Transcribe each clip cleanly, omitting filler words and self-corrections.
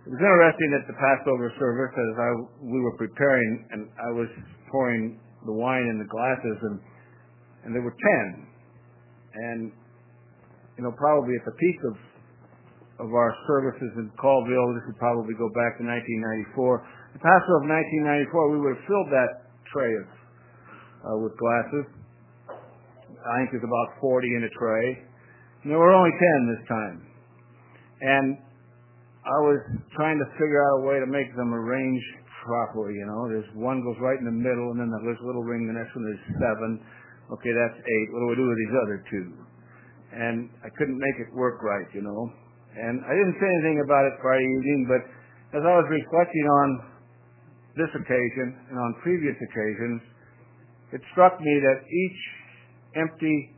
It was interesting at the Passover service as we were preparing, and I was pouring the wine in the glasses, and there were 10. And, probably at the peak of our services in Colville, this would probably go back to 1994. The Passover of 1994, we would have filled that tray with glasses. I think there's about 40 in a tray. And there were only 10 this time. And I was trying to figure out a way to make them arrange properly, There's one goes right in the middle, and then there's a little ring, the next one is 7. Okay, that's 8. What do we do with these other 2? And I couldn't make it work right, And I didn't say anything about it Friday evening, but as I was reflecting on this occasion and on previous occasions, it struck me that each empty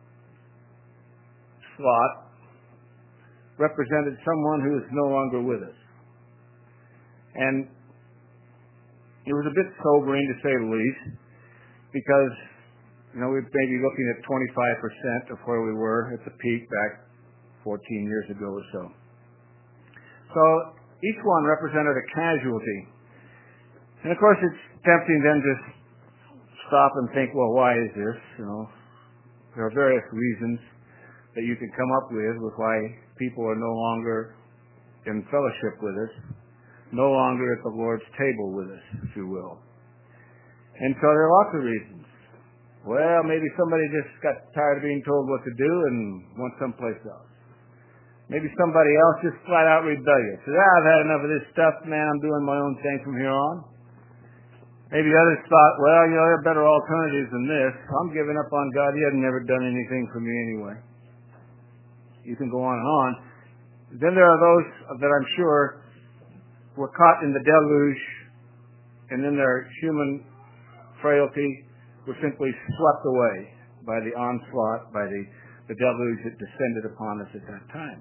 slot represented someone who is no longer with us. And it was a bit sobering, to say the least, because, we may be looking at 25% of where we were at the peak back 14 years ago or so. So each one represented a casualty. And of course it's tempting then to stop and think, well, why is this? There are various reasons that you can come up with why people are no longer in fellowship with us, no longer at the Lord's table with us, if you will. And so there are lots of reasons. Well, maybe somebody just got tired of being told what to do and went someplace else. Maybe somebody else just flat out rebellious. Said, I've had enough of this stuff, man. I'm doing my own thing from here on. Maybe others thought, well, there are better alternatives than this. I'm giving up on God. He hasn't never done anything for me anyway. You can go on and on. Then there are those that I'm sure were caught in the deluge, and in their human frailty were simply swept away by the onslaught, by the deluge that descended upon us at that time.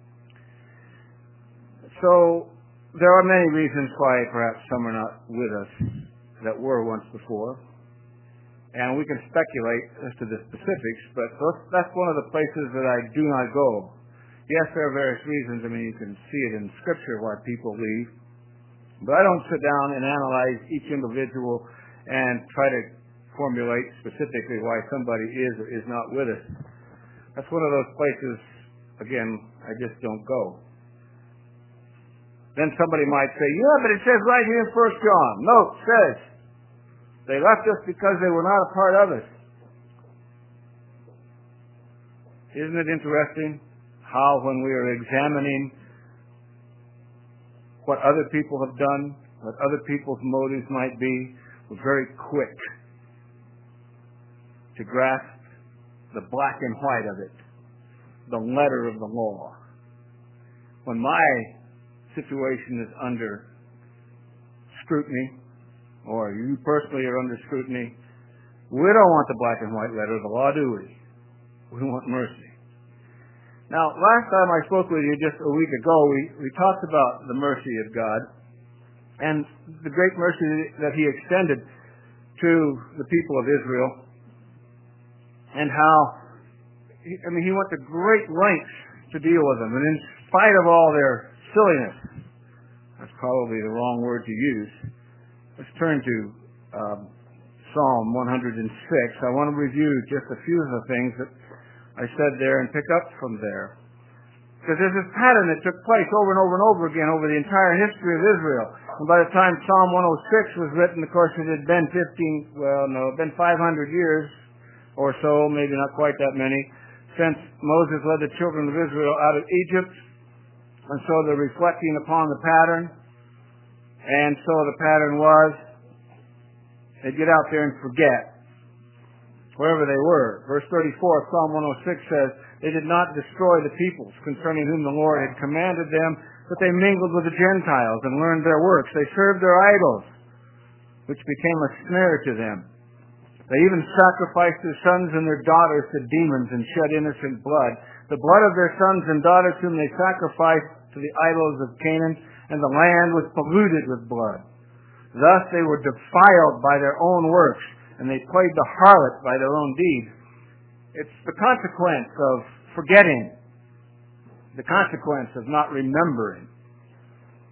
So there are many reasons why perhaps some are not with us that were once before. And we can speculate as to the specifics, but that's one of the places that I do not go. Yes, there are various reasons. You can see it in Scripture why people leave. But I don't sit down and analyze each individual and try to formulate specifically why somebody is or is not with us. That's one of those places, again, I just don't go. Then somebody might say, yeah, but it says right here in 1 John. No, it says they left us because they were not a part of us. Isn't it interesting how when we are examining what other people have done, what other people's motives might be, we're very quick to grasp the black and white of it, the letter of the law. When my situation is under scrutiny, or you personally are under scrutiny, we don't want the black and white letter of the law, do we? We want mercy. Now, last time I spoke with you just a week ago, we talked about the mercy of God and the great mercy that He extended to the people of Israel, and how He went to great lengths to deal with them. And in spite of all their silliness, that's probably the wrong word to use. Let's turn to Psalm 106. I want to review just a few of the things that I said there and pick up from there. Because there's this pattern that took place over and over and over again over the entire history of Israel. And by the time Psalm 106 was written, of course, it had been 500 years or so, maybe not quite that many, since Moses led the children of Israel out of Egypt. And so they're reflecting upon the pattern. And so the pattern was, they'd get out there and forget wherever they were. Verse 34 of Psalm 106 says, they did not destroy the peoples concerning whom the Lord had commanded them, but they mingled with the Gentiles and learned their works. They served their idols, which became a snare to them. They even sacrificed their sons and their daughters to demons and shed innocent blood. The blood of their sons and daughters whom they sacrificed to the idols of Canaan, and the land was polluted with blood. Thus they were defiled by their own works, and they played the harlot by their own deeds. It's the consequence of forgetting, the consequence of not remembering.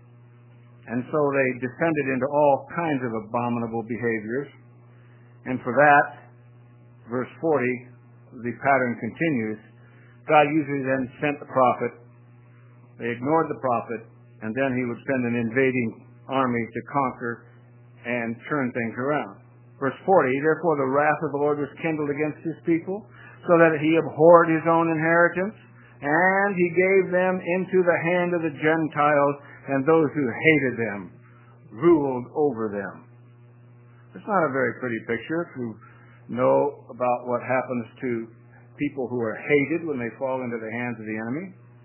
And so they descended into all kinds of abominable behaviors. And for that, verse 40, the pattern continues. God usually then sent the prophet. They ignored the prophet, and then he would send an invading army to conquer and turn things around. Verse 40, therefore the wrath of the Lord was kindled against his people, so that he abhorred his own inheritance, and he gave them into the hand of the Gentiles, and those who hated them ruled over them. It's not a very pretty picture if you know about what happens to people who are hated when they fall into the hands of the enemy.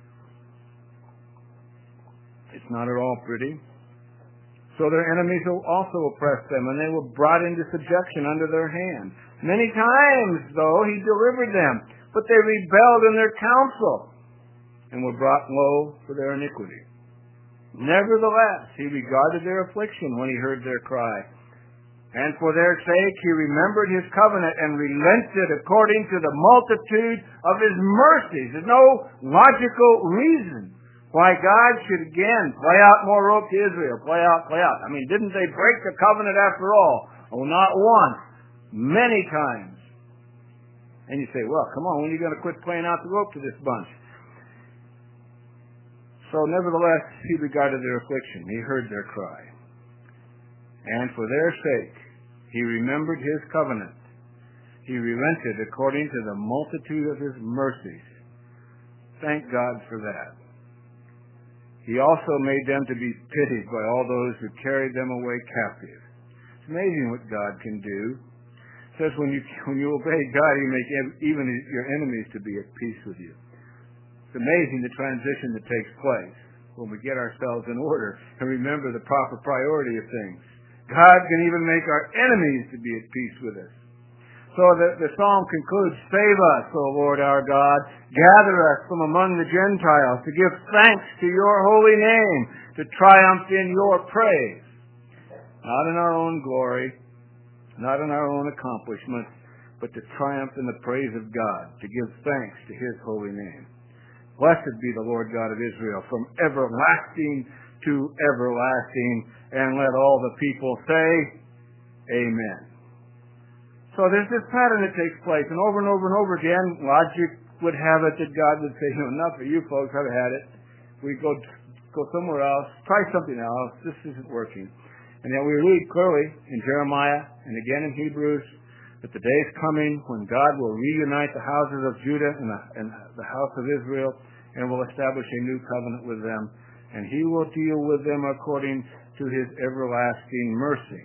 It's not at all pretty. So their enemies will also oppress them, and they were brought into subjection under their hand. Many times, though, he delivered them, but they rebelled in their counsel and were brought low for their iniquity. Nevertheless, he regarded their affliction when he heard their cry. And for their sake he remembered his covenant and relented according to the multitude of his mercies. There's no logical reason why God should again play out more rope to Israel. Play out. I mean, didn't they break the covenant after all? Oh, not once. Many times. And you say, well, come on, when are you going to quit playing out the rope to this bunch? So nevertheless, he regarded their affliction. He heard their cry. And for their sake, he remembered his covenant. He relented according to the multitude of his mercies. Thank God for that. He also made them to be pitied by all those who carried them away captive. It's amazing what God can do. It says when you obey God, he makes even your enemies to be at peace with you. It's amazing the transition that takes place when we get ourselves in order and remember the proper priority of things. God can even make our enemies to be at peace with us. So the psalm concludes, save us, O Lord our God. Gather us from among the Gentiles to give thanks to your holy name, to triumph in your praise. Not in our own glory, not in our own accomplishments, but to triumph in the praise of God, to give thanks to his holy name. Blessed be the Lord God of Israel from everlasting to everlasting, and let all the people say, Amen. So there's this pattern that takes place, and over again, logic would have it that God would say, enough of you folks, I've had it. We go somewhere else, try something else, this isn't working. And yet we read clearly in Jeremiah and again in Hebrews that the day is coming when God will reunite the houses of Judah and the house of Israel and will establish a new covenant with them. And he will deal with them according to his everlasting mercy.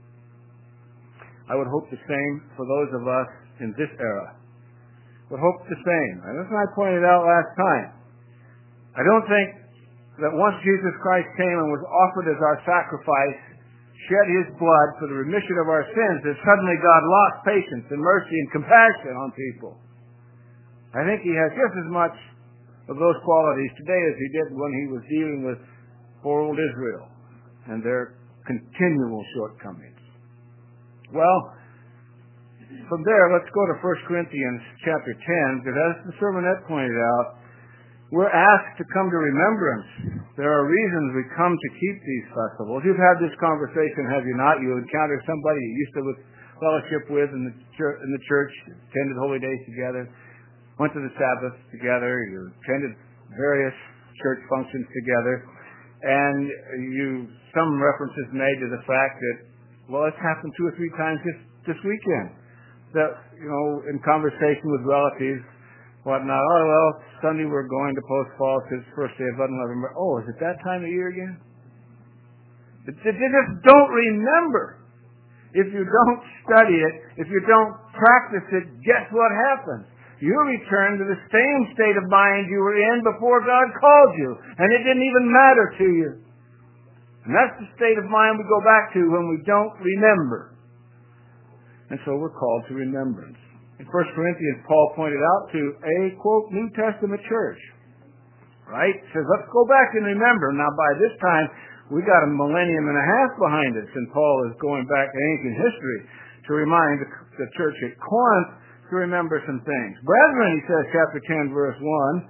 I would hope the same for those of us in this era. Would hope the same. And as I pointed out last time, I don't think that once Jesus Christ came and was offered as our sacrifice, shed his blood for the remission of our sins, that suddenly God lost patience and mercy and compassion on people. I think he has just as much of those qualities today as he did when he was dealing with poor old Israel and their continual shortcomings. Well, from there, let's go to 1 Corinthians chapter 10, because as the sermonette pointed out, we're asked to come to remembrance. There are reasons we come to keep these festivals. You've had this conversation, have you not? You encountered somebody you used to fellowship with in the church, attended holy days together, went to the Sabbath together, you attended various church functions together, and some references made to the fact that, well, it's happened 2 or 3 times this weekend. That, in conversation with relatives, whatnot, oh, well, Sunday we're going to Post Falls, it's first day of unleavened bread. Oh, is it that time of year again? They just don't remember. If you don't study it, if you don't practice it, guess what happens? You return to the same state of mind you were in before God called you, and it didn't even matter to you. And that's the state of mind we go back to when we don't remember. And so we're called to remembrance. In 1 Corinthians, Paul pointed out to a, quote, New Testament church. Right? He says, let's go back and remember. Now, by this time, we got a millennium and a half behind us, and Paul is going back to ancient history to remind the church at Corinth to remember some things. Brethren, he says, chapter 10, verse 1,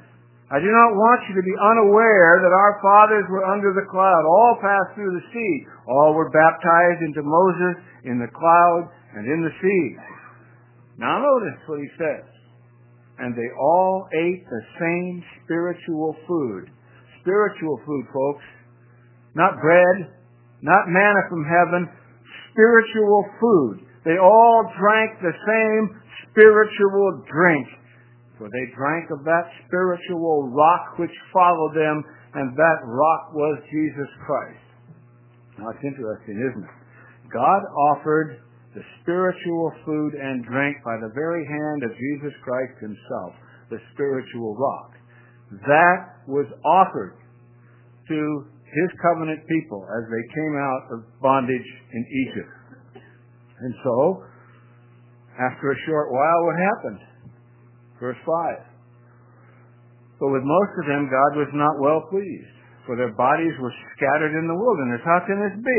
I do not want you to be unaware that our fathers were under the cloud. All passed through the sea. All were baptized into Moses in the cloud and in the sea. Now notice what he says. And they all ate the same spiritual food. Spiritual food, folks. Not bread, not manna from heaven. Spiritual food. They all drank the same spiritual drink. For they drank of that spiritual rock which followed them, and that rock was Jesus Christ. Now it's interesting, isn't it? God offered the spiritual food and drink by the very hand of Jesus Christ himself, the spiritual rock. That was offered to his covenant people as they came out of bondage in Egypt. And so, after a short while, what happened? Verse 5. But with most of them God was not well pleased, for their bodies were scattered in the wilderness. How can this be?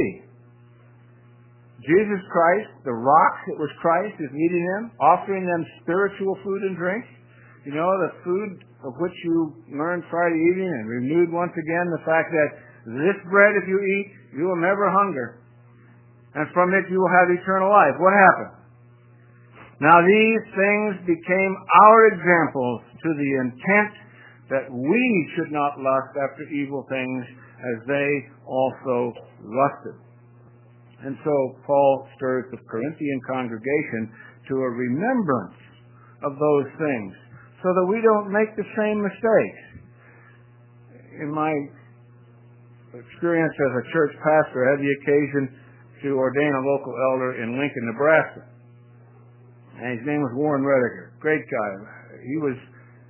Jesus Christ, the rock that was Christ, is meeting them, offering them spiritual food and drink. You know, the food of which you learned Friday evening and renewed once again, the fact that this bread, if you eat, you will never hunger. And from it you will have eternal life. What happened? Now these things became our examples to the intent that we should not lust after evil things as they also lusted. And so Paul stirs the Corinthian congregation to a remembrance of those things so that we don't make the same mistakes. In my experience as a church pastor, I had the occasion to ordain a local elder in Lincoln, Nebraska. And his name was Warren Rediger. Great guy. He was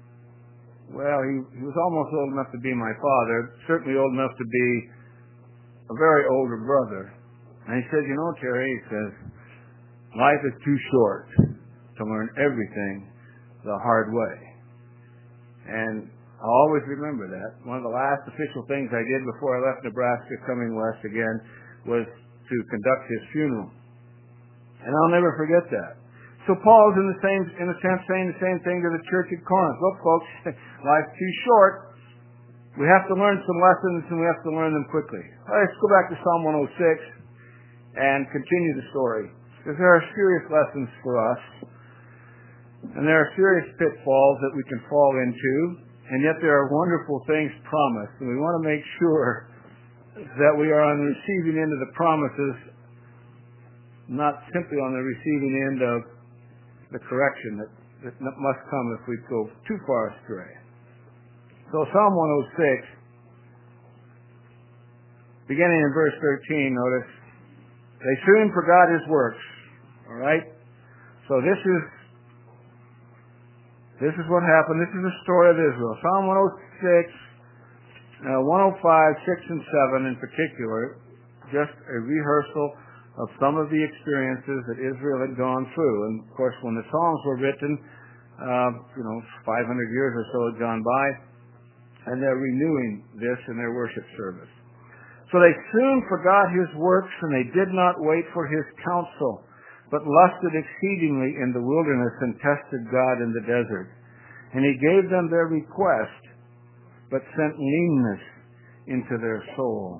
almost old enough to be my father, certainly old enough to be a very older brother. And he said, you know, Terry, he says, life is too short to learn everything the hard way. And I'll always remember that. One of the last official things I did before I left Nebraska, coming west again, was to conduct his funeral. And I'll never forget that. So Paul's in a sense saying the same thing to the church at Corinth. Look, folks, life's too short. We have to learn some lessons, and we have to learn them quickly. Let's go back to Psalm 106 and continue the story. Because there are serious lessons for us, and there are serious pitfalls that we can fall into, and yet there are wonderful things promised, and we want to make sure that we are on the receiving end of the promises, not simply on the receiving end of the correction that must come if we go too far astray. So Psalm 106, beginning in verse 13, notice, they soon forgot his works. All right? So this is what happened. This is the story of Israel. Psalm 106, 105, 6, and 7 in particular, just a rehearsal of some of the experiences that Israel had gone through. And of course, when the Psalms were written, 500 years or so had gone by, and they're renewing this in their worship service. So they soon forgot his works, and they did not wait for his counsel, but lusted exceedingly in the wilderness and tested God in the desert. And he gave them their request, but sent leanness into their soul.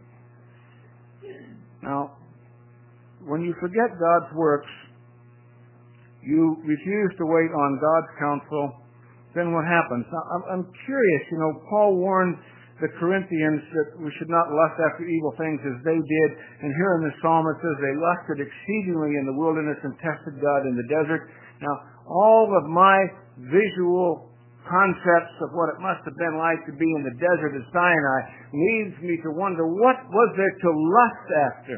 Now, when you forget God's works, you refuse to wait on God's counsel, then what happens? Now, I'm curious, Paul warned the Corinthians that we should not lust after evil things as they did. And here in the Psalm it says they lusted exceedingly in the wilderness and tested God in the desert. Now, all of my visual concepts of what it must have been like to be in the desert of Sinai leads me to wonder, what was there to lust after?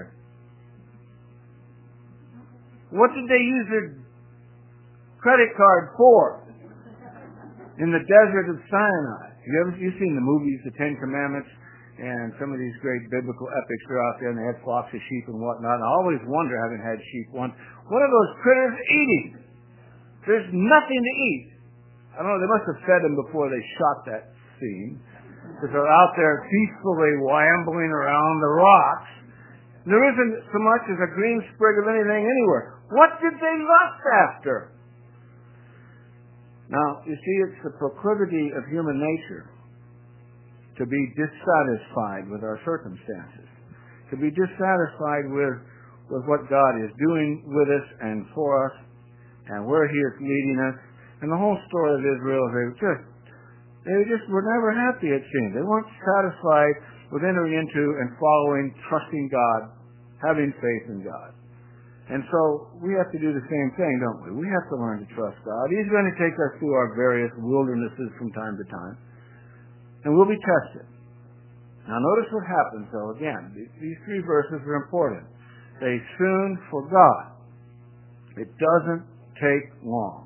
What did they use their credit card for in the desert of Sinai? You've seen the movies, the Ten Commandments, and some of these great biblical epics are out there, and they had flocks of sheep and whatnot. And I always wonder, having had sheep once, what are those critters eating? There's nothing to eat. I don't know, they must have fed them before they shot that scene, because they're out there peacefully wambling around the rocks. There isn't so much as a green sprig of anything anywhere. What did they lust after? Now, you see, it's the proclivity of human nature to be dissatisfied with our circumstances, to be dissatisfied with what God is doing with us and for us and where He is leading us. And the whole story of Israel, they just were never happy, it seemed. They weren't satisfied with entering into and following, trusting God, having faith in God. And so we have to do the same thing, don't we? We have to learn to trust God. He's going to take us through our various wildernesses from time to time, and we'll be tested. Now notice what happens, though, again. These three verses are important. They soon forgot. It doesn't take long.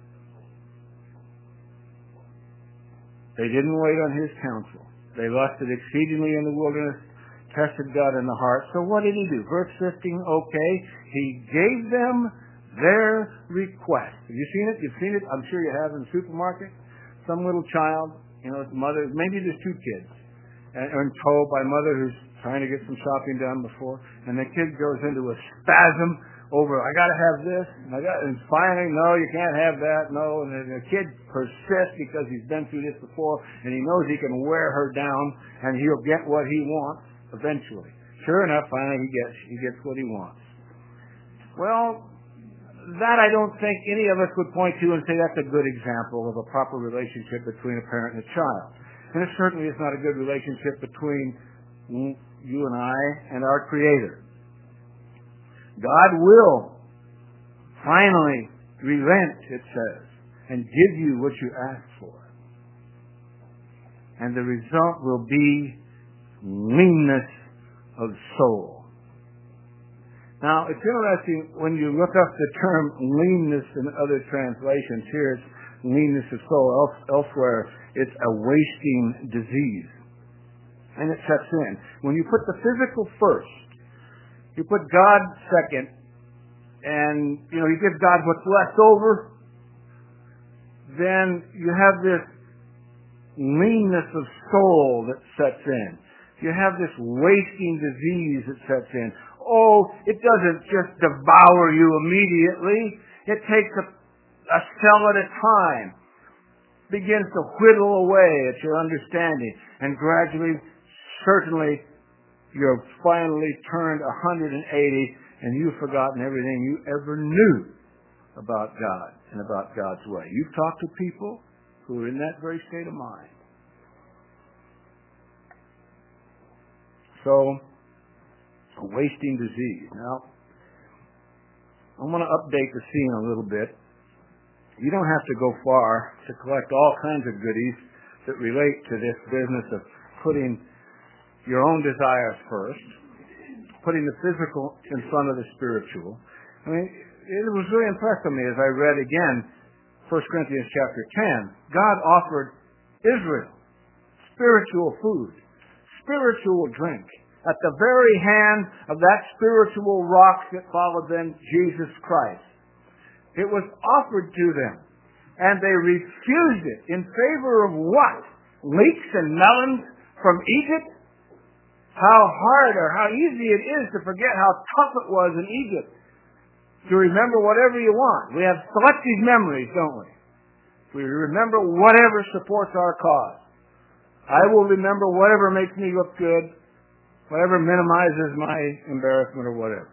They didn't wait on His counsel. They lusted exceedingly in the wilderness, tested God in the heart. So what did He do? Verse 15, okay, He gave them their request. Have you seen it? You've seen it? I'm sure you have in the supermarket. Some little child, his mother, maybe there's two kids, and told by mother who's trying to get some shopping done before, and the kid goes into a spasm over, I got to have this, and finally, no, you can't have that, no, and the kid persists because he's been through this before, and he knows he can wear her down, and he'll get what he wants eventually. Sure enough, finally he gets what he wants. Well, that I don't think any of us would point to and say that's a good example of a proper relationship between a parent and a child. And it certainly is not a good relationship between you and I and our Creator. God will finally relent, it says, and give you what you ask for. And the result will be leanness of soul. Now, it's interesting when you look up the term leanness in other translations. Here it's leanness of soul. Elsewhere, it's a wasting disease. And it sets in. When you put the physical first, you put God second, and, you give God what's left over, then you have this leanness of soul that sets in. You have this wasting disease that sets in. Oh, it doesn't just devour you immediately. It takes a cell at a time. Begins to whittle away at your understanding. And gradually, certainly, you're finally turned 180 and you've forgotten everything you ever knew about God and about God's way. You've talked to people who are in that very state of mind. So, a wasting disease. Now, I want to update the scene a little bit. You don't have to go far to collect all kinds of goodies that relate to this business of putting your own desires first, putting the physical in front of the spiritual. I mean, it was really impressive me as I read again 1 Corinthians chapter 10. God offered Israel spiritual food, spiritual drink, at the very hand of that spiritual rock that followed them, Jesus Christ. It was offered to them, and they refused it in favor of what? Leeks and melons from Egypt? How hard or how easy it is to forget how tough it was in Egypt to remember whatever you want. We have selective memories, don't we? We remember whatever supports our cause. I will remember whatever makes me look good, whatever minimizes my embarrassment or whatever.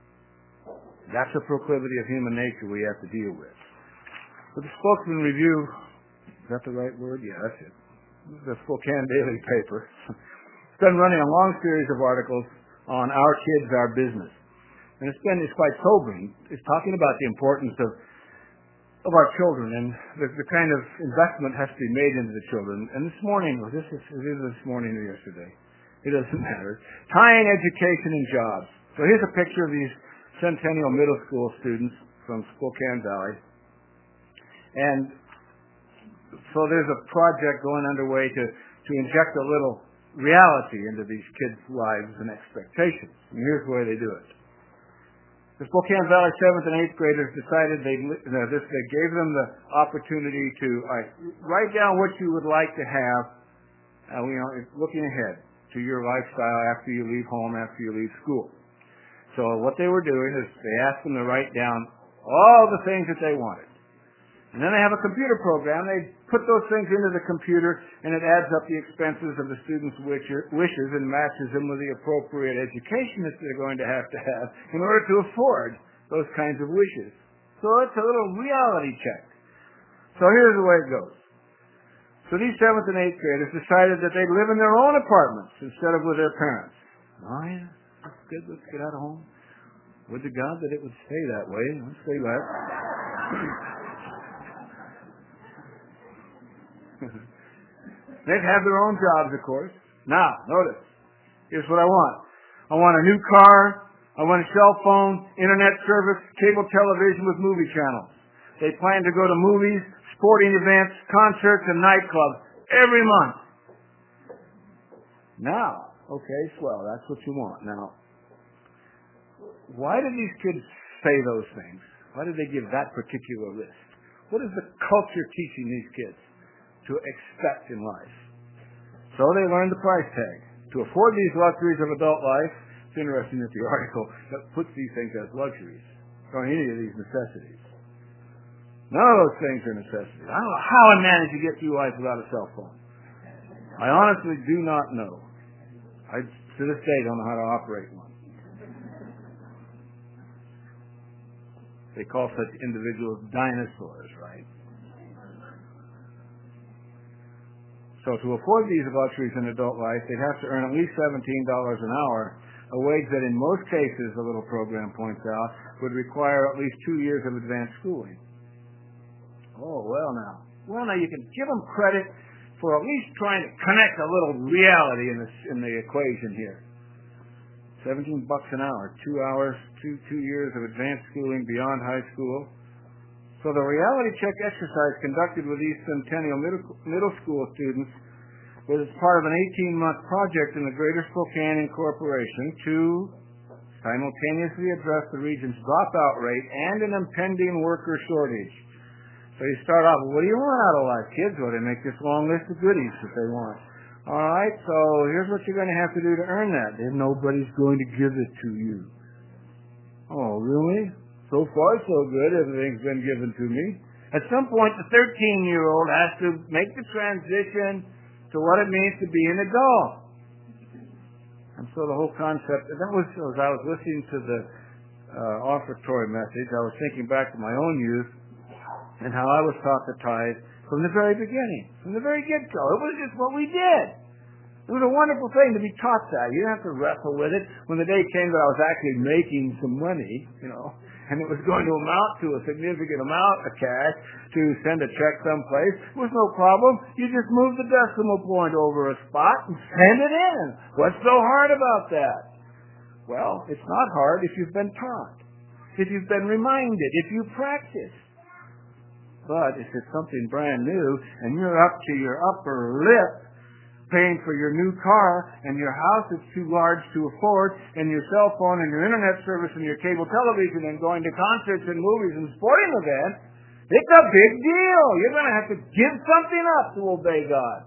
That's a proclivity of human nature we have to deal with. But the Spokesman Review, is that the right word? Yeah, that's it. The Spokane Daily paper. It's been running a long series of articles on our kids, our business. And it's quite sobering. It's talking about the importance of our children and the kind of investment has to be made into the children. And this morning, or this morning or yesterday, it doesn't matter. Tying education and jobs. So here's a picture of these Centennial Middle School students from Spokane Valley. And so there's a project going underway to inject a little reality into these kids' lives and expectations. And here's the way they do it. The Spokane Valley 7th and 8th graders decided they gave them the opportunity to write down what you would like to have, looking ahead to your lifestyle after you leave home, after you leave school. So what they were doing is they asked them to write down all the things that they wanted. And then they have a computer program. They put those things into the computer, and it adds up the expenses of the students' wishes and matches them with the appropriate education that they're going to have in order to afford those kinds of wishes. So it's a little reality check. So here's the way it goes. So these 7th and 8th graders decided that they'd live in their own apartments instead of with their parents. Oh, yeah, that's good. Let's get out of home. Would to God that it would stay that way. Let's say that. They'd have their own jobs, of course. Now, notice. Here's what I want. I want a new car. I want a cell phone, internet service, cable television with movie channels. They plan to go to movies, sporting events, concerts, and nightclubs every month. Now, okay, swell. That's what you want. Now, why did these kids say those things? Why did they give that particular list? What is the culture teaching these kids to expect in life? So they learned the price tag. To afford these luxuries of adult life, it's interesting that the article that puts these things as luxuries, or any of these necessities. None of those things are necessities. I don't know how I managed to get through life without a cell phone. I honestly do not know. I, to this day, don't know how to operate one. They call such individuals dinosaurs, right? So to afford these luxuries in adult life, they'd have to earn at least $17 an hour, a wage that in most cases, the little program points out, would require at least 2 years of advanced schooling. Oh, well now. Well, now you can give them credit for at least trying to connect a little reality in the equation here. $17 an hour, 2 hours, 2 years of advanced schooling beyond high school. So the reality check exercise conducted with these Centennial middle school students was part of an 18-month project in the Greater Spokane Incorporation to simultaneously address the region's dropout rate and an impending worker shortage. So you start off, what do you want out of life, kids? Well, they make this long list of goodies that they want. All right, so here's what you're going to have to do to earn that. Then nobody's going to give it to you. Oh, really? So far, so good. Everything's been given to me. At some point, the 13-year-old has to make the transition to what it means to be an adult. And so the whole concept, that was, as I was listening to the offertory message, I was thinking back to my own youth and how I was taught to tithe from the very beginning, from the very get-go. It was just what we did. It was a wonderful thing to be taught that. You didn't have to wrestle with it. When the day came that I was actually making some money, and it was going to amount to a significant amount of cash to send a check someplace, it was no problem. You just move the decimal point over a spot and send it in. What's so hard about that? Well, it's not hard if you've been taught, if you've been reminded, if you practice. But if it's something brand new and you're up to your upper lip paying for your new car and your house is too large to afford and your cell phone and your internet service and your cable television and going to concerts and movies and sporting events, it's a big deal. You're going to have to give something up to obey God.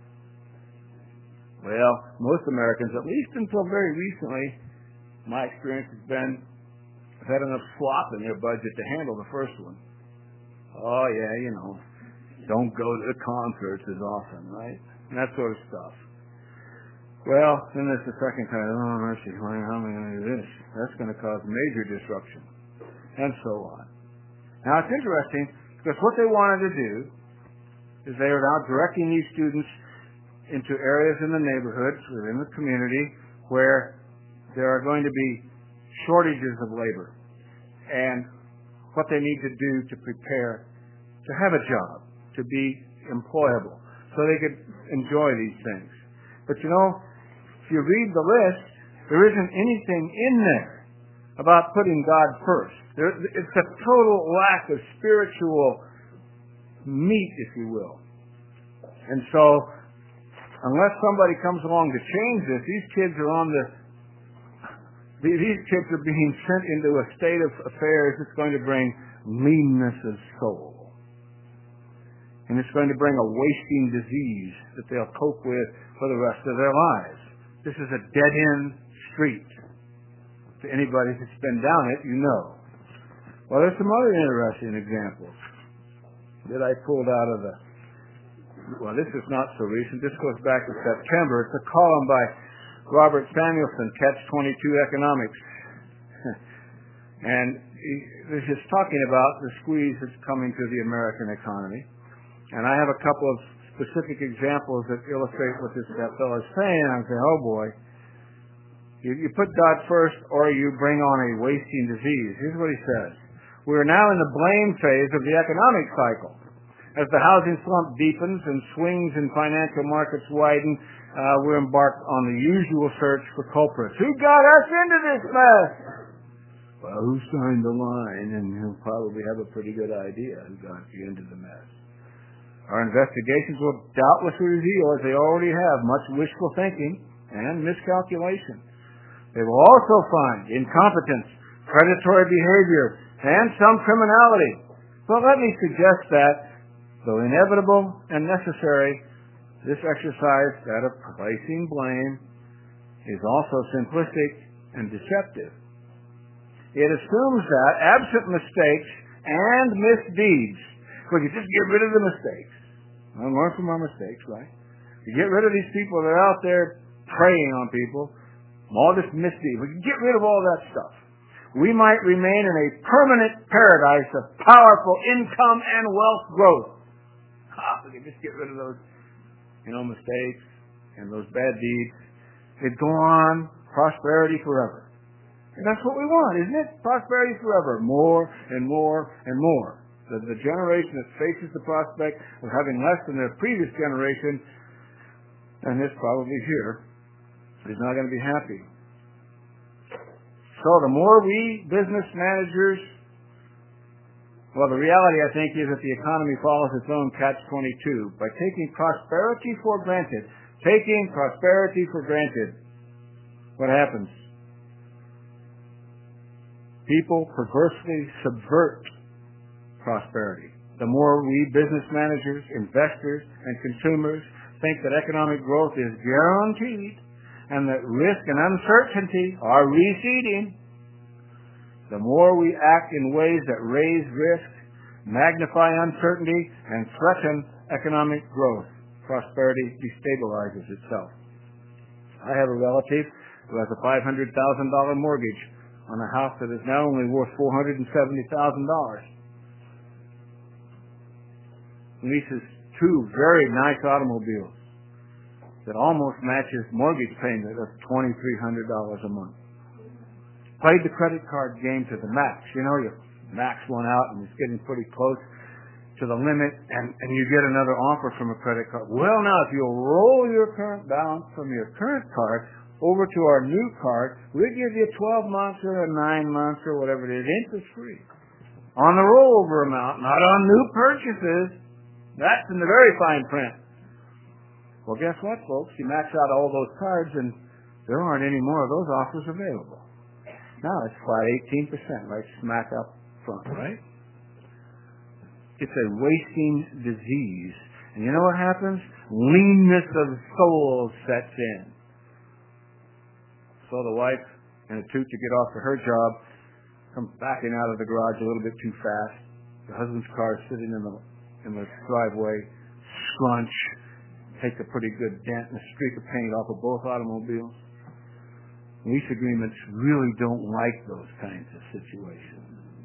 Well, most Americans, at least until very recently, my experience has been, have had enough slop in their budget to handle the first one. Oh, yeah, don't go to the concerts as often, right? And that sort of stuff. Well, then there's the second kind. Oh, mercy, how am I going to do this? That's going to cause major disruption, and so on. Now, it's interesting, because what they wanted to do is they are now directing these students into areas in the neighborhoods, within the community, where there are going to be shortages of labor. And what they need to do to prepare to have a job, to be employable, so they could enjoy these things. But if you read the list, there isn't anything in there about putting God first. It's a total lack of spiritual meat, if you will. And so, unless somebody comes along to change this, these kids are being sent into a state of affairs that's going to bring meanness of soul. And it's going to bring a wasting disease that they'll cope with for the rest of their lives. This is a dead-end street. To anybody that's been down it, you know. Well, there's some other interesting examples. that I pulled out of well, this is not so recent. This goes back to September. It's a column by Robert Samuelson, Catch-22 Economics. And he's talking about the squeeze that's coming to the American economy. And I have a couple of specific examples that illustrate what that fellow is saying. I'm saying, oh boy, you put God first or you bring on a wasting disease. Here's what he says. We are now in the blame phase of the economic cycle. As the housing slump deepens and swings in financial markets widen, we're embarked on the usual search for culprits. Who got us into this mess? Well, who signed the line? And he'll probably have a pretty good idea who got you into the mess. Our investigations will doubtless reveal, as they already have, much wishful thinking and miscalculation. They will also find incompetence, predatory behavior, and some criminality. But let me suggest that, though inevitable and necessary, this exercise, that of placing blame, is also simplistic and deceptive. It assumes that, absent mistakes and misdeeds, we can just get rid of the mistakes. We'll learn from our mistakes, right? We get rid of these people that are out there preying on people, all this misdeed. We can get rid of all that stuff. We might remain in a permanent paradise of powerful income and wealth growth. We can just get rid of those, mistakes and those bad deeds. It'd go on, prosperity forever. And that's what we want, isn't it? Prosperity forever. More and more and more. The generation that faces the prospect of having less than their previous generation, and this probably here, is not going to be happy. So the more we business managers, well, the reality, I think, is that the economy follows its own catch-22 by taking prosperity for granted. What happens? People perversely subvert prosperity. The more we business managers, investors, and consumers think that economic growth is guaranteed and that risk and uncertainty are receding, the more we act in ways that raise risk, magnify uncertainty, and threaten economic growth, prosperity destabilizes itself. I have a relative who has a $500,000 mortgage on a house that is now only worth $470,000. Leases 2 very nice automobiles that almost matches mortgage payment of $2,300 a month. Played the credit card game to the max. You max one out and it's getting pretty close to the limit, and you get another offer from a credit card. Well, now, if you'll roll your current balance from your current card over to our new card, we'll give you 12 months or 9 months or whatever it is, interest-free. On the rollover amount, not on new purchases. That's in the very fine print. Well, guess what, folks? You max out all those cards, and there aren't any more of those offers available. Now it's flat 18%, right smack up front, right? It's a wasting disease. And you know what happens? Leanness of soul sets in. So the wife, in a toot to get off to her job, comes backing out of the garage a little bit too fast. The husband's car is sitting in the driveway, scrunch, takes a pretty good dent and a streak of paint off of both automobiles. Lease agreements really don't like those kinds of situations.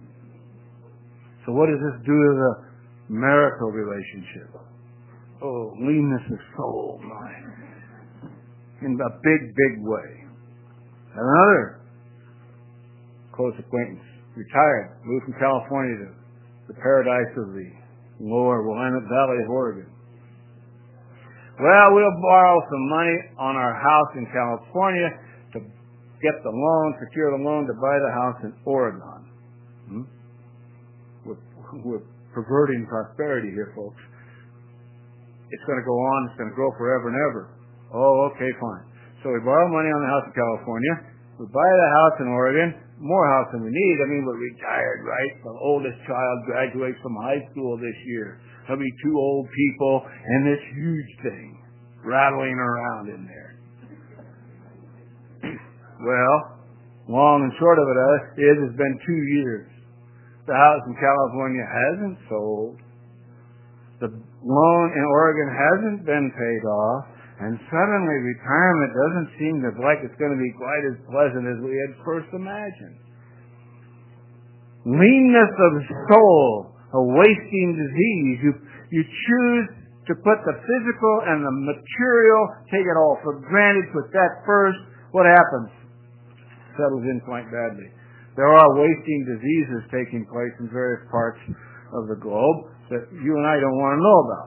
So what does this do to the marital relationship? Oh, leanness of soul, mine. In a big, big way. And another close acquaintance, retired, moved from California to the paradise of the lower Willamette Valley of Oregon. Well, we'll borrow some money on our house in California to get the loan, secure the loan to buy the house in Oregon. We're perverting prosperity here, folks. It's going to go on. It's going to grow forever and ever. Oh, okay, fine. So we borrow money on the house in California. We buy the house in Oregon. More house than we need. I mean, we're retired, right? The oldest child graduates from high school this year. There'll be 2 old people and this huge thing rattling around in there. Well, long and short of it is it's been 2 years. The house in California hasn't sold. the loan in Oregon hasn't been paid off, and suddenly retirement doesn't seem like it's going to be quite as pleasant as we had first imagined. Leanness of soul, a wasting disease. You choose to put the physical and the material, take it all for granted, put that first. What happens? Settles in quite badly. There are wasting diseases taking place in various parts of the globe that you and I don't want to know about.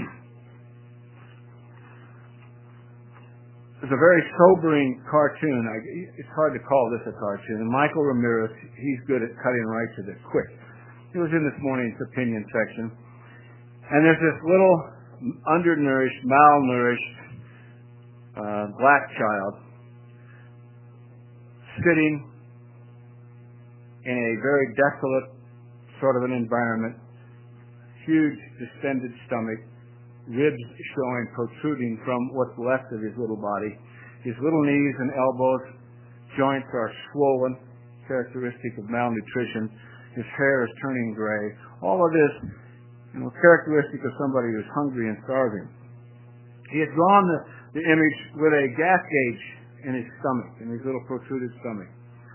It's a very sobering cartoon. It's hard to call this a cartoon. And Michael Ramirez, he's good at cutting right to the quick. He was in this morning's opinion section. And there's this little undernourished, malnourished black child sitting in a very desolate sort of an environment, huge distended stomach, ribs showing, protruding from what's left of his little body. His little knees and elbows, joints are swollen, characteristic of malnutrition. His hair is turning gray. All of this, characteristic of somebody who's hungry and starving. He had drawn the image with a gas gauge in his stomach, in his little protruded stomach.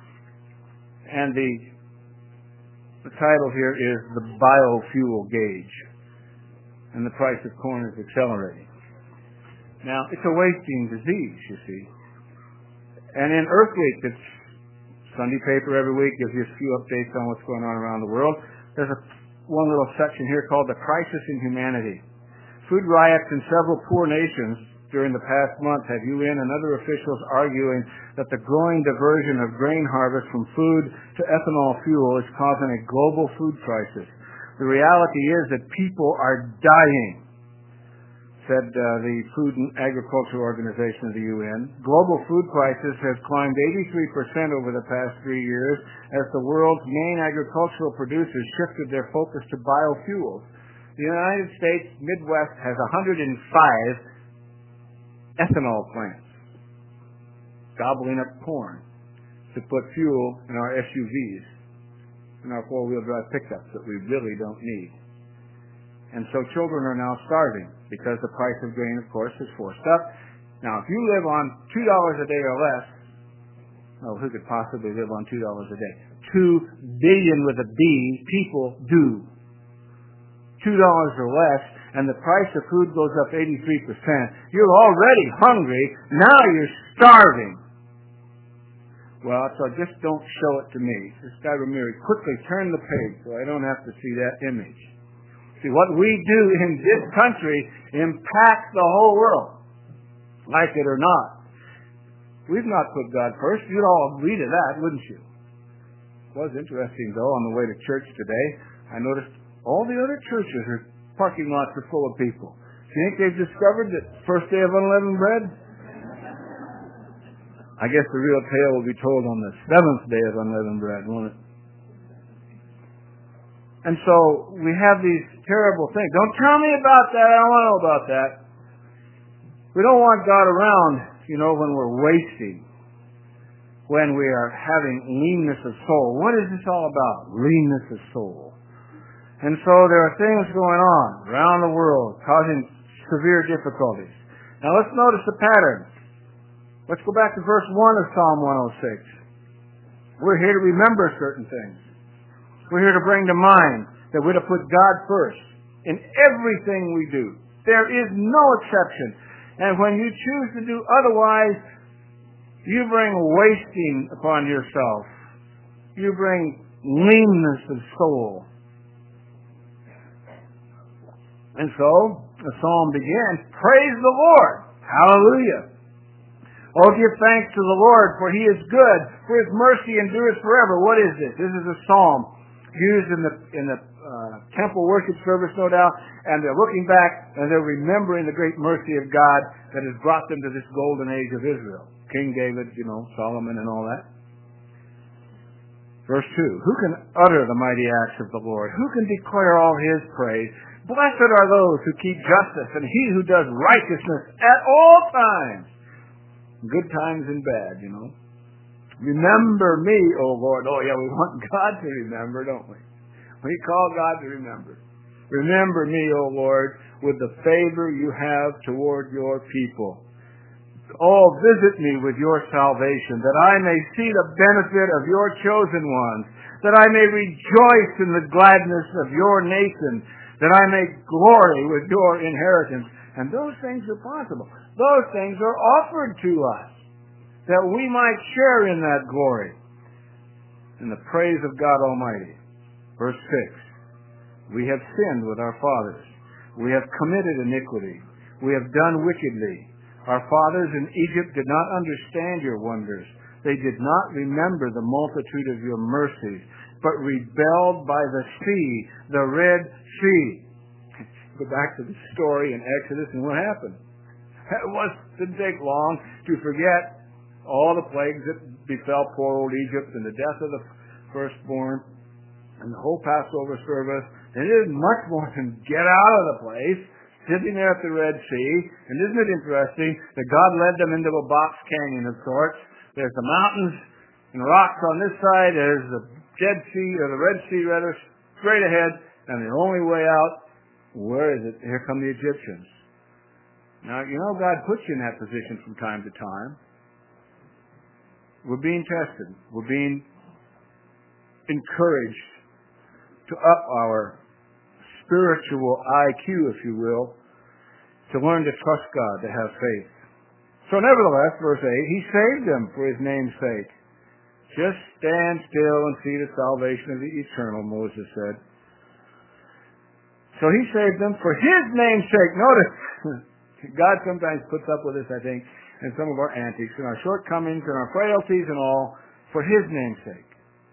And the title here is The Biofuel Gauge. And the price of corn is accelerating. Now, it's a wasting disease, you see. And in Earth Week, it's Sunday paper every week, gives you a few updates on what's going on around the world. There's one little section here called The Crisis in Humanity. Food riots in several poor nations during the past month have UN and other officials arguing that the growing diversion of grain harvest from food to ethanol fuel is causing a global food crisis. The reality is that people are dying, said the Food and Agriculture Organization of the UN. Global food prices has climbed 83% over the past 3 years as the world's main agricultural producers shifted their focus to biofuels. The United States Midwest has 105 ethanol plants gobbling up corn to put fuel in our SUVs and our four-wheel drive pickups that we really don't need. And so children are now starving because the price of grain, of course, is forced up. Now, if you live on $2 a day or less, who could possibly live on $2 a day? 2 billion with a B people do. $2 or less, and the price of food goes up 83%. You're already hungry. Now you're starving. Well, so just don't show it to me. This guy Ramirez, quickly turn the page so I don't have to see that image. See, what we do in this country impacts the whole world, like it or not. We've not put God first. You'd all agree to that, wouldn't you? It was interesting, though, on the way to church today, I noticed all the other churches or parking lots are full of people. Do you think they've discovered that first day of unleavened bread? I guess the real tale will be told on the 7th day of unleavened bread, won't it? And so we have these terrible things. Don't tell me about that. I don't want to know about that. We don't want God around, when we're wasting, when we are having leanness of soul. What is this all about? Leanness of soul. And so there are things going on around the world causing severe difficulties. Now let's notice the pattern. Let's go back to verse 1 of Psalm 106. We're here to remember certain things. We're here to bring to mind that we're to put God first in everything we do. There is no exception. And when you choose to do otherwise, you bring wasting upon yourself. You bring leanness of soul. And so, the psalm begins, praise the Lord. Hallelujah. Oh, give thanks to the Lord, for He is good, for His mercy endures forever. What is this? This is a psalm used in the temple worship service, no doubt, and they're looking back and they're remembering the great mercy of God that has brought them to this golden age of Israel. King David, Solomon and all that. Verse 2, who can utter the mighty acts of the Lord? Who can declare all His praise? Blessed are those who keep justice, and he who does righteousness at all times. Good times and bad, Remember me, O Lord. Oh, yeah, we want God to remember, don't we? We call God to remember. Remember me, O Lord, with the favor you have toward your people. Oh, visit me with your salvation, that I may see the benefit of your chosen ones, that I may rejoice in the gladness of your nation, that I may glory with your inheritance. And those things are possible. Those things are offered to us, that we might share in that glory. In the praise of God Almighty. Verse 6. We have sinned with our fathers. We have committed iniquity. We have done wickedly. Our fathers in Egypt did not understand your wonders. They did not remember the multitude of your mercies, but rebelled by the sea, the Red Sea. Go back to the story in Exodus, and what happened? It didn't take long to forget all the plagues that befell poor old Egypt, and the death of the firstborn, and the whole Passover service. They did much more than get out of the place, sitting there at the Red Sea. And isn't it interesting that God led them into a box canyon of sorts? There's the mountains and rocks on this side. There's the Dead Sea, or the Red Sea rather, straight ahead. And the only way out, where is it? Here come the Egyptians. Now, you know God puts you in that position from time to time. We're being tested. We're being encouraged to up our spiritual IQ, if you will, to learn to trust God, to have faith. So nevertheless, verse 8, He saved them for His name's sake. Just stand still and see the salvation of the eternal, Moses said. So He saved them for His name's sake. Notice, God sometimes puts up with us, I think, in some of our antics and our shortcomings and our frailties and all, for His name's sake.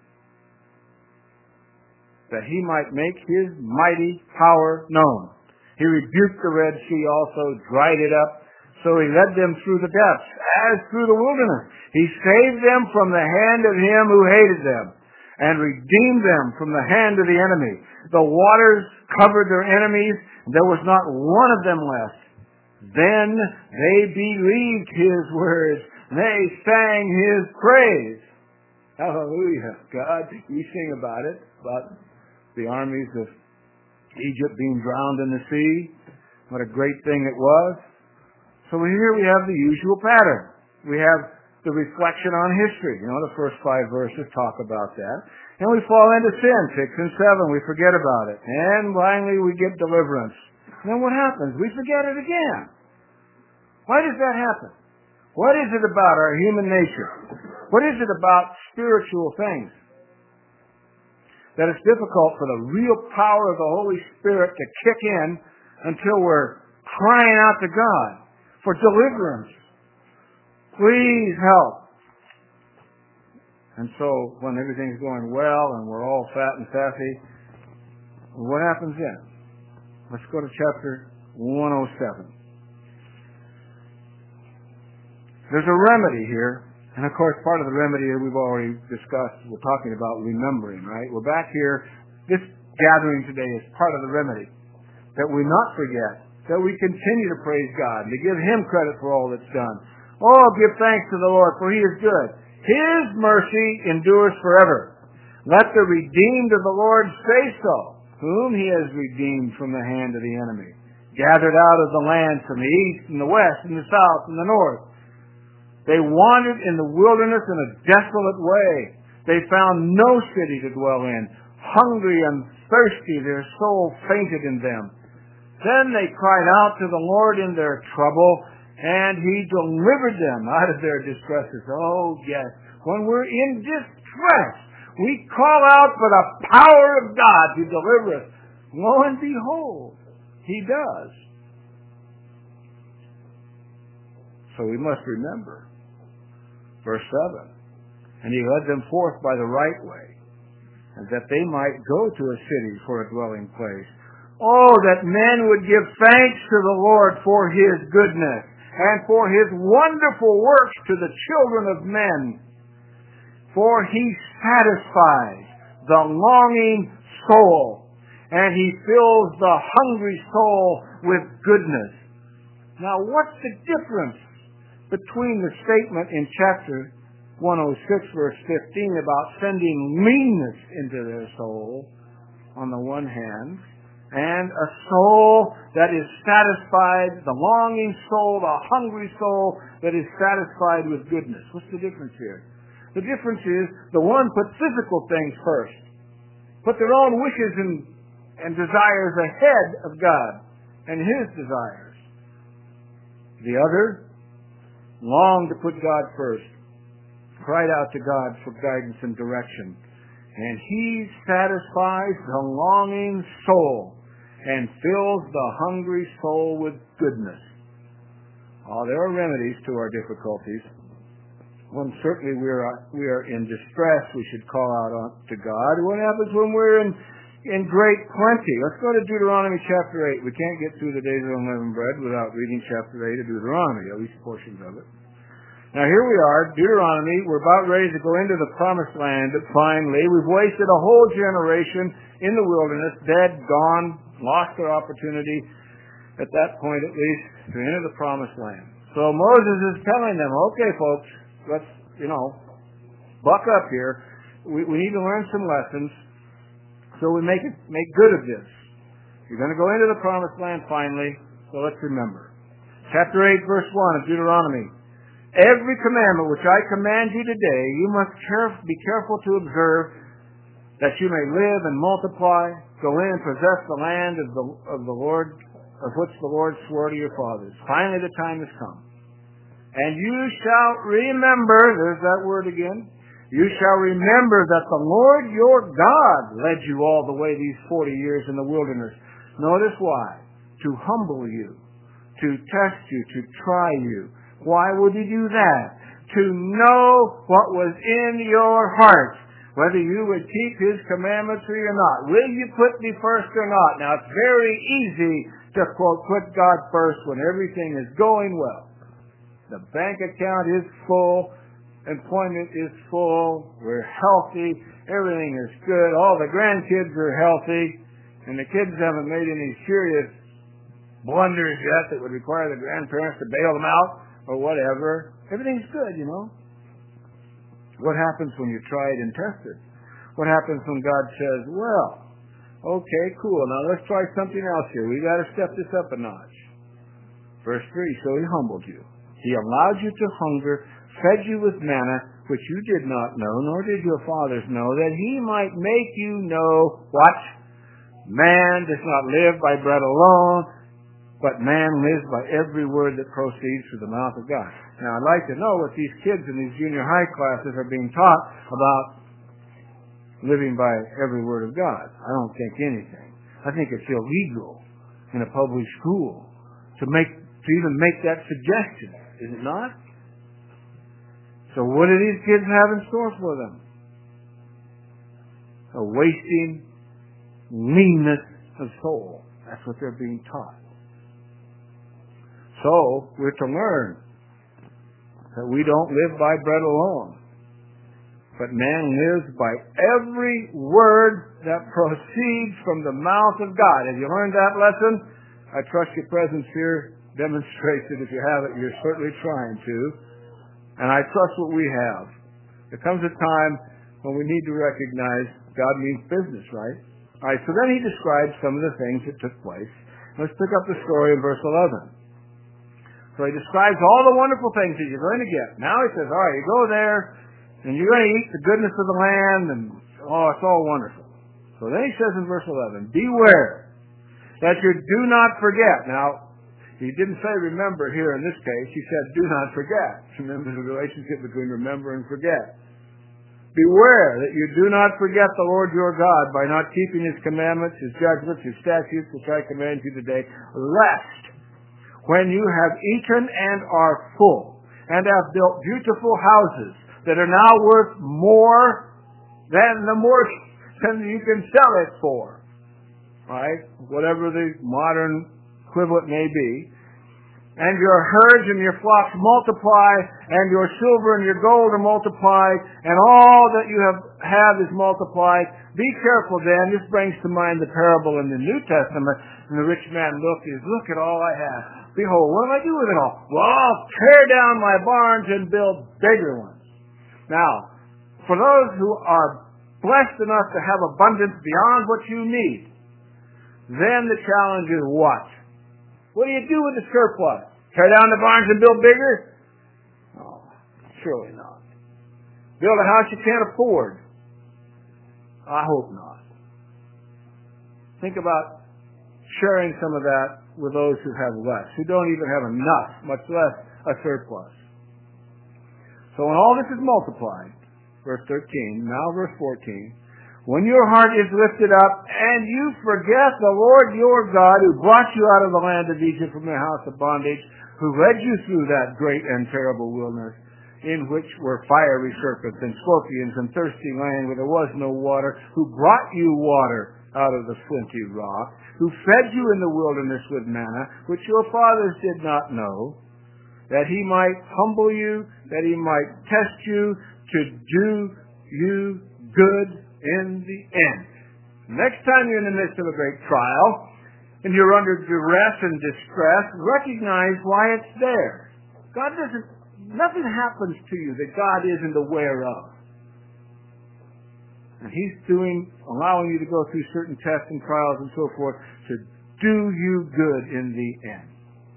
That He might make His mighty power known. He rebuked the Red Sea also, dried it up, so He led them through the depths, as through the wilderness. He saved them from the hand of him who hated them, and redeemed them from the hand of the enemy. The waters covered their enemies, and there was not one of them left. Then they believed His words, and they sang His praise. Hallelujah. God, we sing about it, about the armies of Egypt being drowned in the sea. What a great thing it was. So here we have the usual pattern. We have the reflection on history. You know, the first 5 verses talk about that. And we fall into sin, 6 and 7. We forget about it. And finally we get deliverance. And then what happens? We forget it again. Why does that happen? What is it about our human nature? What is it about spiritual things that it's difficult for the real power of the Holy Spirit to kick in until we're crying out to God for deliverance? Please help. And so when everything's going well and we're all fat and sassy, what happens then? Let's go to chapter 107. There's a remedy here. And of course, part of the remedy that we've already discussed, we're talking about remembering, right? We're back here. This gathering today is part of the remedy. That we not forget. That we continue to praise God and to give Him credit for all that's done. Oh, give thanks to the Lord, for He is good. His mercy endures forever. Let the redeemed of the Lord say so, whom He has redeemed from the hand of the enemy, gathered out of the land from the east and the west and the south and the north. They wandered in the wilderness in a desolate way. They found no city to dwell in. Hungry and thirsty, their soul fainted in them. Then they cried out to the Lord in their trouble, and He delivered them out of their distresses. Oh, yes. When we're in distress, we call out for the power of God to deliver us. Lo and behold, He does. So we must remember. Verse 7. And He led them forth by the right way, and that they might go to a city for a dwelling place. Oh, that men would give thanks to the Lord for His goodness, and for His wonderful works to the children of men. For He satisfies the longing soul, and He fills the hungry soul with goodness. Now, what's the difference between the statement in chapter 106, verse 15, about sending leanness into their soul, on the one hand, and a soul that is satisfied, the longing soul, the hungry soul that is satisfied with goodness. What's the difference here? The difference is the one put physical things first, put their own wishes and desires ahead of God and His desires. The other longed to put God first, cried out to God for guidance and direction. And He satisfies the longing soul and fills the hungry soul with goodness. Oh, there are remedies to our difficulties. When certainly we are in distress, we should call out to God. What happens when we're in great plenty? Let's go to Deuteronomy chapter 8. We can't get through the days of unleavened bread without reading chapter 8 of Deuteronomy, at least portions of it. Now here we are, Deuteronomy. We're about ready to go into the promised land finally. We've wasted a whole generation in the wilderness, dead, gone, lost their opportunity at that point at least to enter the promised land. So Moses is telling them, okay folks, let's, buck up here. We need to learn some lessons so we make good of this. You're going to go into the promised land finally, so let's remember. Chapter 8, verse 1 of Deuteronomy. Every commandment which I command you today, you must be careful to observe, that you may live and multiply, go in and possess the land of the Lord, of which the Lord swore to your fathers. Finally, the time has come. And you shall remember, there's that word again, you shall remember that the Lord your God led you all the way these 40 years in the wilderness. Notice why? To humble you, to test you, to try you. Why would He do that? To know what was in your heart, whether you would keep His commandments or not. Will you put me first or not? Now, it's very easy to, quote, put God first when everything is going well. The bank account is full, employment is full, we're healthy, everything is good, all the grandkids are healthy, and the kids haven't made any serious blunders yet that would require the grandparents to bail them out or whatever. Everything's good, What happens when you're tried and tested? What happens when God says, well, okay, cool, now let's try something else here. We got to step this up a notch. Verse 3, so He humbled you. He allowed you to hunger, fed you with manna, which you did not know, nor did your fathers know, that He might make you know what? Man does not live by bread alone, but man lives by every word that proceeds through the mouth of God. Now, I'd like to know what these kids in these junior high classes are being taught about living by every word of God. I don't think anything. I think it's illegal in a public school to even make that suggestion. Is it not? So what do these kids have in store for them? A wasting leanness of soul. That's what they're being taught. So we're to learn that we don't live by bread alone, but man lives by every word that proceeds from the mouth of God. Have you learned that lesson? I trust your presence here demonstrates it. If you haven't, you're certainly trying to. And I trust what we have. There comes a time when we need to recognize God means business, right? All right, so then He describes some of the things that took place. Let's pick up the story in verse 11. So He describes all the wonderful things that you're going to get. Now He says, all right, you go there, and you're going to eat the goodness of the land, and it's all wonderful. So then He says in verse 11, beware that you do not forget. Now, He didn't say remember here in this case. He said do not forget. Remember the relationship between remember and forget. Beware that you do not forget the Lord your God by not keeping His commandments, His judgments, His statutes, which I command you today, lest when you have eaten and are full, and have built beautiful houses that are now worth more than you can sell it for, right? Whatever the modern equivalent may be, and your herds and your flocks multiply, and your silver and your gold are multiplied, and all that you have is multiplied. Be careful then. This brings to mind the parable in the New Testament. And the rich man look at all I have. Behold, what do I do with it all? Well, I'll tear down my barns and build bigger ones. Now, for those who are blessed enough to have abundance beyond what you need, then the challenge is what? What do you do with the surplus? Tear down the barns and build bigger? Oh, surely not. Build a house you can't afford? I hope not. Think about sharing some of that with those who have less, who don't even have enough, much less a surplus. So when all this is multiplied, verse 13, now verse 14, when your heart is lifted up and you forget the Lord your God who brought you out of the land of Egypt from the house of bondage, who led you through that great and terrible wilderness, in which were fiery serpents and scorpions and thirsty land where there was no water, who brought you water out of the flinty rock, who fed you in the wilderness with manna, which your fathers did not know, that he might humble you, that he might test you, to do you good in the end. Next time you're in the midst of a great trial, and you're under duress and distress, recognize why it's there. Nothing happens to you that God isn't aware of. And he's allowing you to go through certain tests and trials and so forth to do you good in the end.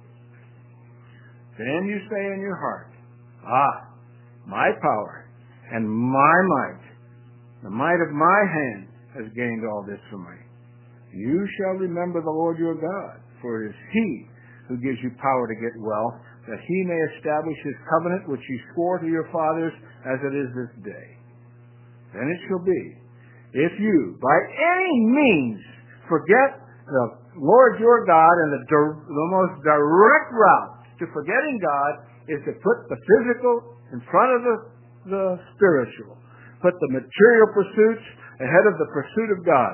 Then you say in your heart, my power and my might, the might of my hand has gained all this for me. You shall remember the Lord your God, for it is he who gives you power to get wealth, that he may establish his covenant which he swore to your fathers as it is this day. Then it shall be, if you by any means forget the Lord your God, and the most direct route to forgetting God is to put the physical in front of the spiritual. Put the material pursuits ahead of the pursuit of God.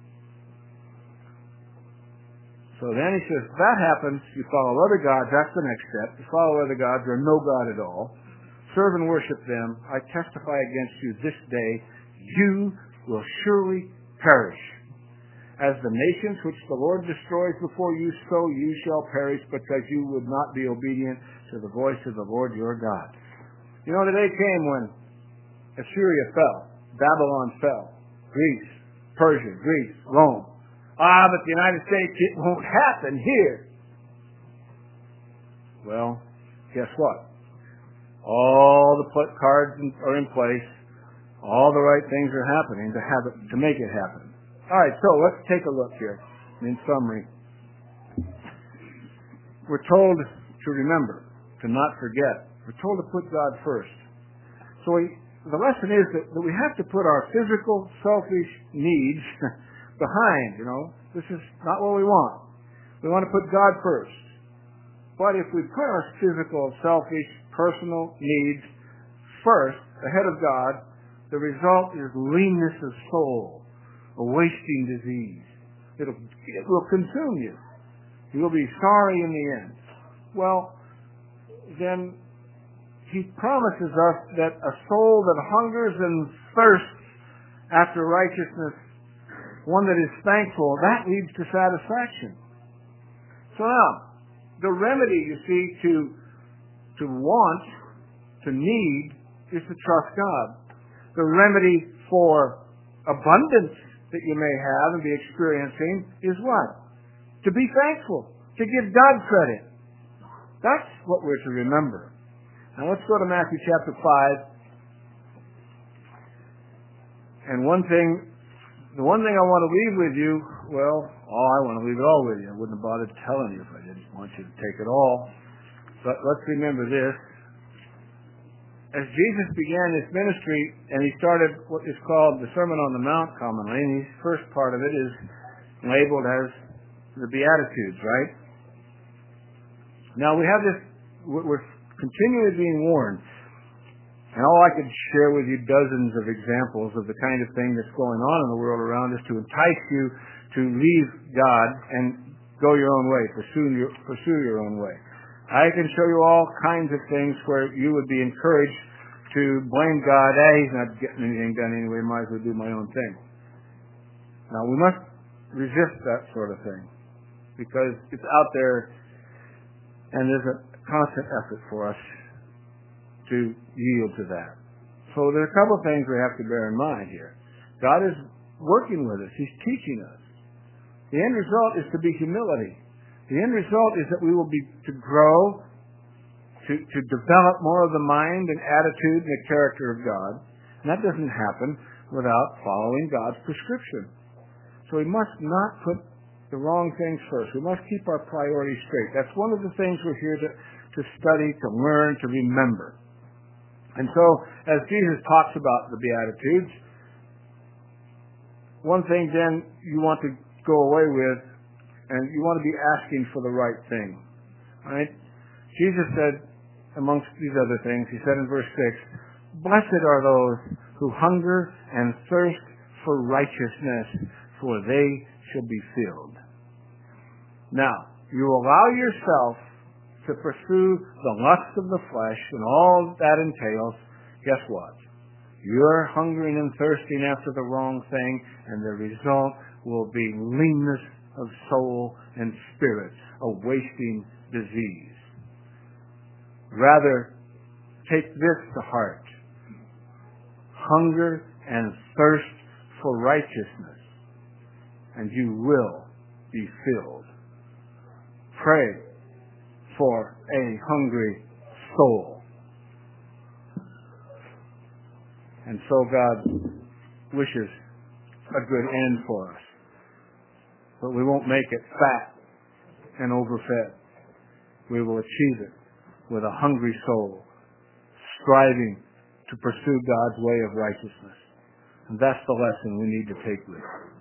So then he says, if that happens, you follow other gods, that's the next step. You follow other gods or no God at all. Serve and worship them. I testify against you this day, you will surely perish. As the nations which the Lord destroys before you, so you shall perish, because you would not be obedient to the voice of the Lord your God. You know, the day came when Assyria fell, Babylon fell, Greece, Persia, Greece, Rome. But the United States, it won't happen here. Well, guess what? All the cards are in place. All the right things are happening to make it happen. All right, so let's take a look here. In summary, we're told to remember, to not forget. We're told to put God first. So the lesson is that we have to put our physical, selfish needs behind. This is not what we want. We want to put God first. But if we put our physical, selfish, personal needs first, ahead of God, the result is leanness of soul, a wasting disease. It will consume you. You will be sorry in the end. Well, then he promises us that a soul that hungers and thirsts after righteousness, one that is thankful, that leads to satisfaction. So now, the remedy, you see, to want, to need, is to trust God. The remedy for abundance that you may have and be experiencing is what? To be thankful, to give God credit. That's what we're to remember. Now let's go to Matthew chapter 5. And the one thing I want to leave with you, I want to leave it all with you. I wouldn't have bothered telling you if I didn't want you to take it all. But let's remember this. As Jesus began his ministry, and he started what is called the Sermon on the Mount commonly, and his first part of it is labeled as the Beatitudes, right? Now we have this, we're continually being warned, and all I could share with you dozens of examples of the kind of thing that's going on in the world around us to entice you to leave God and go your own way, pursue your own way. I can show you all kinds of things where you would be encouraged to blame God. He's not getting anything done anyway, might as well do my own thing. Now, we must resist that sort of thing because it's out there and there's a constant effort for us to yield to that. So there are a couple of things we have to bear in mind here. God is working with us. He's teaching us. The end result is to be humility. The end result is that we will be to grow, to develop more of the mind and attitude and the character of God. And that doesn't happen without following God's prescription. So we must not put the wrong things first. We must keep our priorities straight. That's one of the things we're here to study, to learn, to remember. And so, as Jesus talks about the Beatitudes, one thing then you want to go away with, and you want to be asking for the right thing. Right? Jesus said, amongst these other things, he said in verse 6, "Blessed are those who hunger and thirst for righteousness, for they shall be filled." Now, you allow yourself to pursue the lust of the flesh and all that entails, guess what? You're hungering and thirsting after the wrong thing, and the result will be leanness of soul and spirit, a wasting disease. Rather, take this to heart. Hunger and thirst for righteousness, and you will be filled. Pray for a hungry soul. And so God wishes a good end for us. But we won't make it fat and overfed. We will achieve it with a hungry soul, striving to pursue God's way of righteousness. And that's the lesson we need to take with us.